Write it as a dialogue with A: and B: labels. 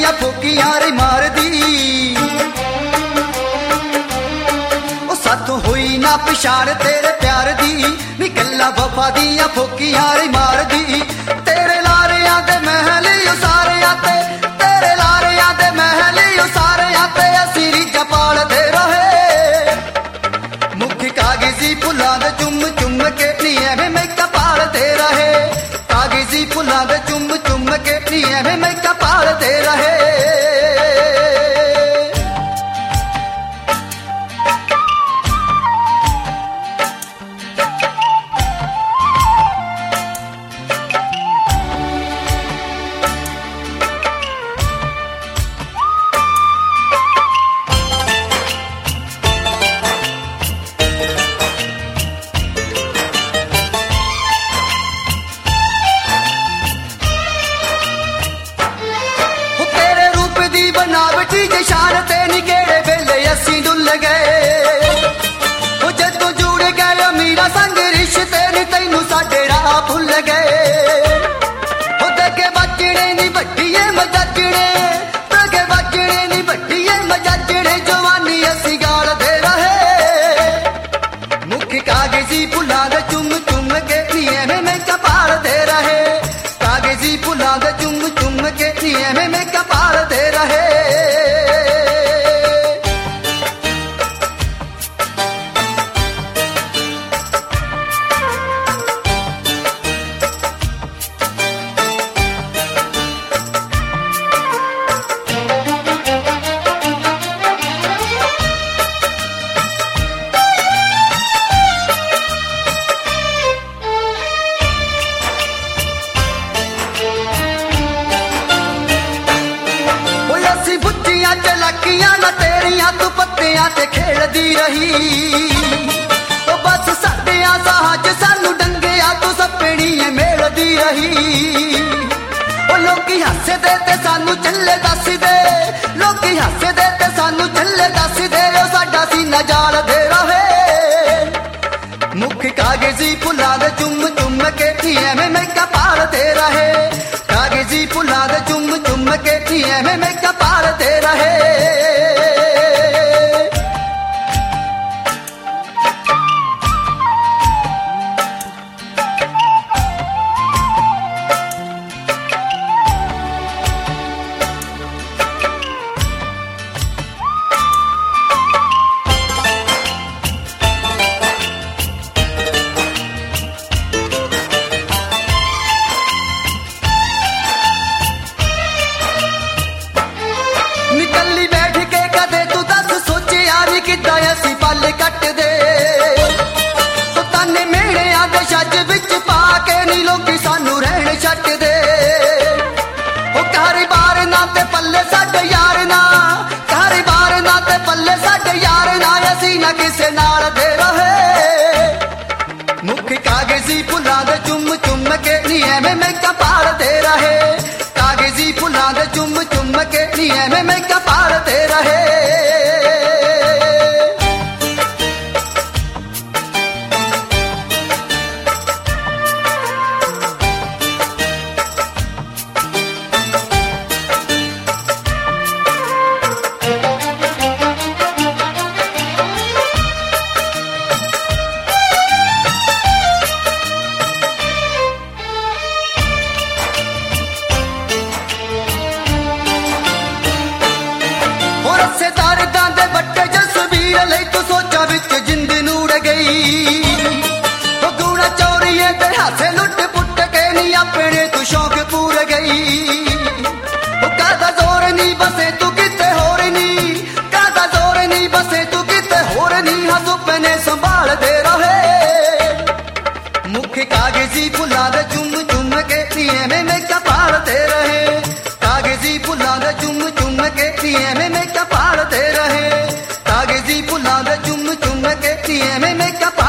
A: दिया फूकियां रे मार दी, ओ साथों हुई ना पिछाड़ तेरे प्यार दी, नी गल्ला वफा दिया फूकियां रे मार दी। तेरे लारियां दे महली सारे आते, तेरे लारियां दे महली सारे आते, असी रीझां पालदे रहे। मुख कागजी फुल्लां दे चुम चुम के नी एवें मैका पालदे रहे, कागजी फुल्लां दे चुम चुम के नी एवें मैका पालदे रहे। बनावटी शान ते निकेड़े वेले असी डुल गए, जदों जुड़ गए मीरा संग रिश्ते नी तैनू साडे राह भुल गए। देखे बजने नी बड्डीए मजाजने, देखे बजने नी बड्डीए मजाजने, जवानी असी गालदे रहे। मुख कागजी फुल्लां दे चुम चुम के नी एवें मैका पालदे रहे, कागजी फुल्लां दे चुम चुम के नी एवें मैका पालदे रहे। चलाकियां ना तेरियां तू पत्तियां ते खेलदी रही, तो बस साडियां साहज सानू डंगिया तू सपनी मेलदी रही। ओ लोकी हसदे ते सानू चले दस दे, लोकी हसदे ते सानू चले दस दे, ओ साडा सीना जालदे रहे। मुख कागजी फुल्लां दे चुम चुम के नी एवें मैका पालदे रहे, कागजी फुल्लां दे चुम चुम के नी एवें मैका पालदे रहे। निकली बैठ के कदे तू दस सोचे यारी किद्दां असी पल कट दे, तो ताने मेरे आदे छज विच पा के नी लोकी सानू रहन छट दे। ओ घर बार ना ते पल्ले साडे यार ना, घर बार ना ते पल्ले साडे यार ना, असी ना किसे नाल दे रहे। मुख कागजी फुल्लां दे चुम चुम के नी एवें मैका पालदे रहे, कागजी फुल्लां दे चुम चुम के नी एवें मैका पालदे रहे। तू सोचा विच जिंद नूड़ गई, तो गुणा चोरिए ते हासे लुट पुट के नी अपने तू शौक पूर गई। ओ कादा जोर नी बसे तू किते होर नी, कादा जोर नी बसे तू किते होर नी, हाँ सुपने संभाल दे रहे। मुख कागजी फुल्लां दे चुम चुम के नी एवें मैका पालदे रहे, कागजी फुल्लां दे चुम चुम के नी एवें मैका पालदे रहे, कागजी फुल्लां दे चुम चुम के नी एवें मैका